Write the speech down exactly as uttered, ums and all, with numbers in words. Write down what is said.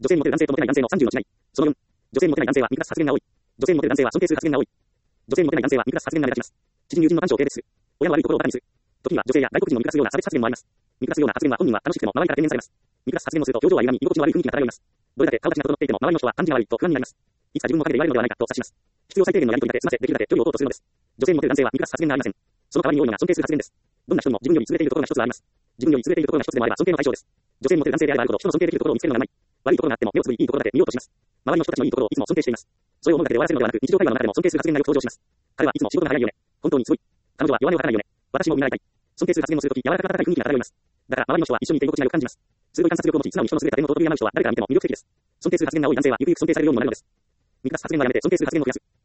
女性にモテる男性とモテない男性のさんじゅうの違い。そのよん、女性にモテない男性は見下す発言が多い。女性にモテる男性は尊敬する発言が多い。女性にモテない男性は見下す発言が目立ちます。知人友人の短所を軽蔑する。親の悪いところをバカにする。時には女性や外国人を見下すような差別発言もあります。見下すような発言は本人は楽しくても周りから懸念されます。見下す発言をすると表情は歪み、居心地の悪い雰囲気が漂います。どれだけ顔立ちが整っていても周りの人は感じが悪いと不安になります。いつか自分も陰で言われるのではないかと察します。必要最低限のやり取りだけ済ませ、できるだけ距離を置こうとするのです。女性にモテる男性は見下す発言がありません。その代わりに多いのが尊敬する発言です。どんな人にも自分より優れているところが一つはあります。自分より優れているところが一つでもあれば尊敬の対象です。女性にモテる男性であればあるほど人の尊敬できるところを見つけるのがうまい。悪いところがあっても目をつぶりいいところだけ見ようとします。周りの人たちのいいところをいつも尊敬しています。それを思うだけで終わらせるのではなく、日常会話の中でも尊敬する発言がよく登場します。彼はいつも仕事が早いよね。本当にすごい。彼女は弱音を吐かないよね。私も見習いたい。尊敬する発言をするとき、柔らかく温かい雰囲気が漂います。だから周りの人は一緒にいて居心地が良く感じます。鋭い観察力を持ち、素直に人の優れた点を尊び敬う人は誰から見ても魅力的です。尊敬する発言が多い男性はゆくゆく尊敬されるようにもなるのです。見下す発言はやめて尊敬する発言を増やす。